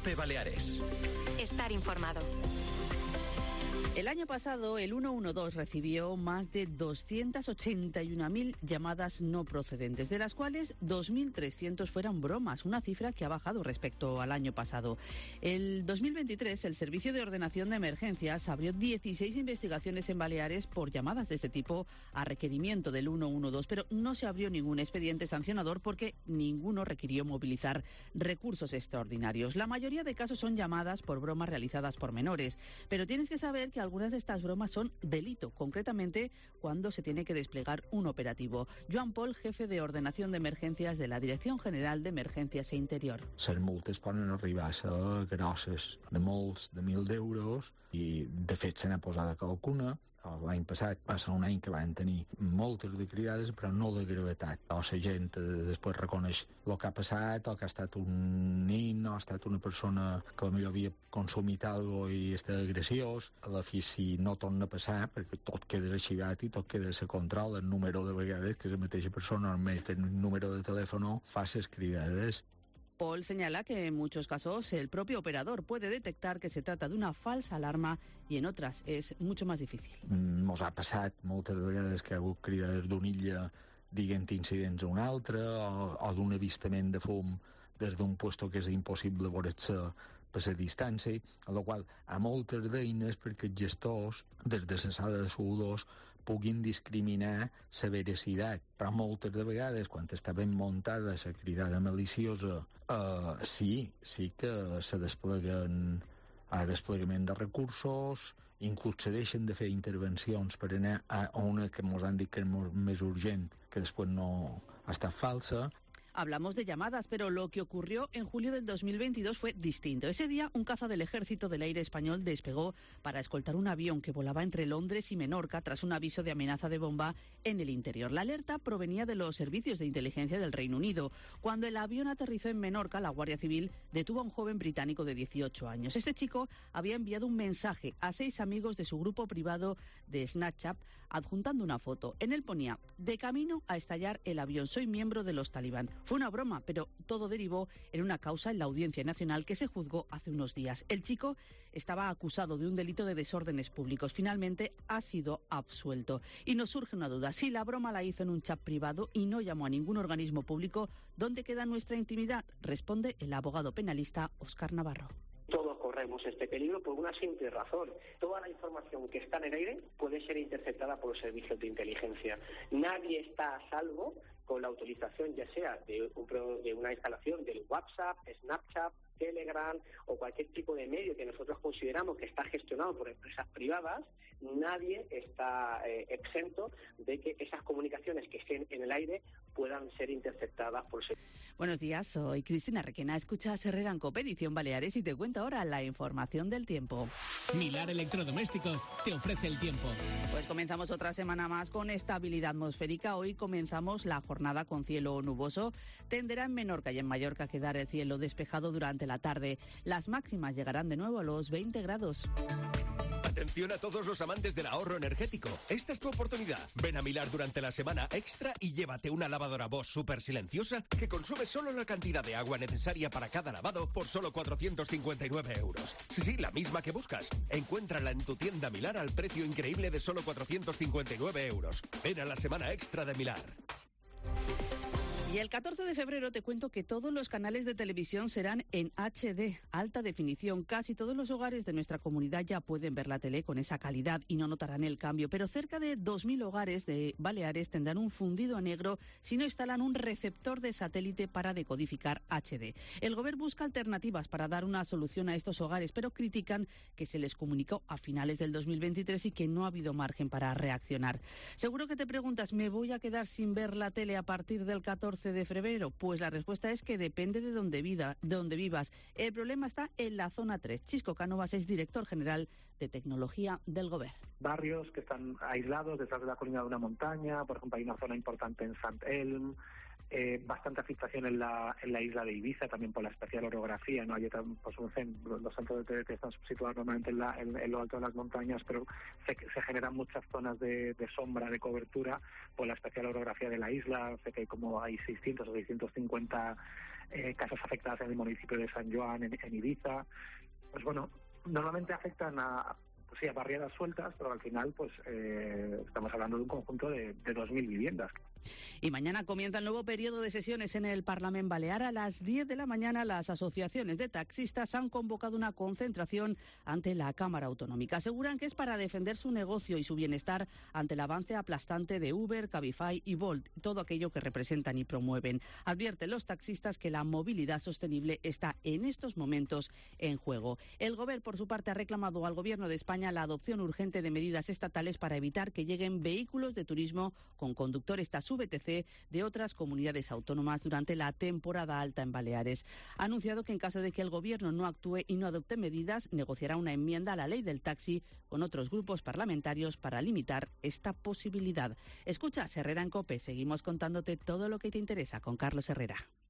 Cope Baleares. Estar informado. El año pasado, el 112 recibió más de 281.000 llamadas no procedentes, de las cuales 2.300 fueron bromas, una cifra que ha bajado respecto al año pasado. El 2023, el Servicio de Ordenación de Emergencias abrió 16 investigaciones en Baleares por llamadas de este tipo a requerimiento del 112, pero no se abrió ningún expediente sancionador porque ninguno requirió movilizar recursos extraordinarios. La mayoría de casos son llamadas por bromas realizadas por menores, pero tienes que saber que algunas de estas bromas son delito, concretamente cuando se tiene que desplegar un operativo. Joan Pol, jefe de Ordenación de Emergencias de la Dirección General de Emergencias e Interior. Les multes poden arribar a ser grosses de molts de 1.000 euros i, de fet, se n'ha posada qualcuna. L'any passat va ser un any que van tenir moltes de cridades, però no de gravetat. La gent després reconeix el que ha passat, o que ha estat un nin, o ha estat una persona que potser havia consumit alguna cosa i està agressiós. A la fi, si no torna a passar, perquè tot queda arxivat i tot queda a control, el número de vegades que la mateixa persona, almenys té un número de telèfon, fa les cridades. Paul señala que en muchos casos el propio operador puede detectar que se trata de una falsa alarma y en otras es mucho más difícil. Mos ha passat moltes vegades que hi ha hagut cridades d'una illa dient incidents a una altra o d'un avistament de fum des d'un puesto que és impossible veure-se per la distància, a la qual hi ha moltes d'eines perquè els gestors, des de la sala de soldadors, puguin discriminar la veracitat. Però moltes de vegades, quan està ben muntada la cridada maliciosa, sí que se despleguen desplegament de recursos, inclús se deixen de fer intervencions per anar a una que ens han dit que és més urgent, que després no ha estat falsa. Hablamos de llamadas, pero lo que ocurrió en julio del 2022 fue distinto. Ese día, un caza del Ejército del Aire español despegó para escoltar un avión que volaba entre Londres y Menorca tras un aviso de amenaza de bomba en el interior. La alerta provenía de los servicios de inteligencia del Reino Unido. Cuando el avión aterrizó en Menorca, la Guardia Civil detuvo a un joven británico de 18 años. Este chico había enviado un mensaje a 6 amigos de su grupo privado de Snapchat adjuntando una foto. En él ponía: de camino a estallar el avión, soy miembro de los talibán. Fue una broma, pero todo derivó en una causa en la Audiencia Nacional que se juzgó hace unos días. El chico estaba acusado de un delito de desórdenes públicos. Finalmente ha sido absuelto. Y nos surge una duda. Si la broma la hizo en un chat privado y no llamó a ningún organismo público, ¿dónde queda nuestra intimidad? Responde el abogado penalista Óscar Navarro. Todos corremos este peligro por una simple razón. Toda la información que está en el aire puede ser interceptada por los servicios de inteligencia. Nadie está a salvo con la autorización, ya sea de una instalación del WhatsApp, Snapchat, Telegram o cualquier tipo de medio que nosotros consideramos que está gestionado por empresas privadas. Nadie está exento de que esas comunicaciones que estén en el aire puedan ser interceptadas por... Buenos días, soy Cristina Requena. Escuchas Herrera en Cope, edición Baleares, y te cuento ahora la información del tiempo. Milar Electrodomésticos te ofrece el tiempo. Pues comenzamos otra semana más con estabilidad atmosférica. Hoy comenzamos la jornada con cielo nuboso. Tenderá en Menorca y en Mallorca a quedar el cielo despejado durante la tarde. Las máximas llegarán de nuevo a los 20 grados. Atención a todos los amantes del ahorro energético. Esta es tu oportunidad. Ven a Milar durante la semana extra y llévate una lavadora Bosch súper silenciosa que consume solo la cantidad de agua necesaria para cada lavado por solo 459 euros. Sí, la misma que buscas. Encuéntrala en tu tienda Milar al precio increíble de solo 459 euros. Ven a la semana extra de Milar. Y el 14 de febrero te cuento que todos los canales de televisión serán en HD, alta definición. Casi todos los hogares de nuestra comunidad ya pueden ver la tele con esa calidad y no notarán el cambio. Pero cerca de 2.000 hogares de Baleares tendrán un fundido a negro si no instalan un receptor de satélite para decodificar HD. El Gobierno busca alternativas para dar una solución a estos hogares, pero critican que se les comunicó a finales del 2023 y que no ha habido margen para reaccionar. Seguro que te preguntas, ¿me voy a quedar sin ver la tele a partir del 14 de febrero? Pues la respuesta es que depende de dónde vivas. El problema está en la zona 3. Chisco Cánovas es director general de tecnología del Gobierno. Barrios que están aislados detrás de la colina de una montaña, por ejemplo hay una zona importante en Sant Elm, bastante afectación en la isla de Ibiza, también por la especial orografía, ¿no? Hay pues los centros de tele que están situados normalmente en lo alto de las montañas, pero se generan muchas zonas de sombra, de cobertura, por la especial orografía de la isla. Sé que hay 600 o 650 casas afectadas en el municipio de San Joan, en Ibiza. Pues bueno, normalmente afectan a barriadas sueltas, pero al final pues estamos hablando de un conjunto de 2.000 viviendas. Y mañana comienza el nuevo periodo de sesiones en el Parlamento Balear. A las 10 de la mañana las asociaciones de taxistas han convocado una concentración ante la Cámara Autonómica. Aseguran que es para defender su negocio y su bienestar ante el avance aplastante de Uber, Cabify y Bolt, todo aquello que representan y promueven. Advierten los taxistas que la movilidad sostenible está en estos momentos en juego. El Gobierno, por su parte, ha reclamado al Gobierno de España la adopción urgente de medidas estatales para evitar que lleguen vehículos de turismo con conductores VTC de otras comunidades autónomas durante la temporada alta en Baleares. Ha anunciado que en caso de que el Gobierno no actúe y no adopte medidas, negociará una enmienda a la ley del taxi con otros grupos parlamentarios para limitar esta posibilidad. Escucha, Herrera en COPE. Seguimos contándote todo lo que te interesa con Carlos Herrera.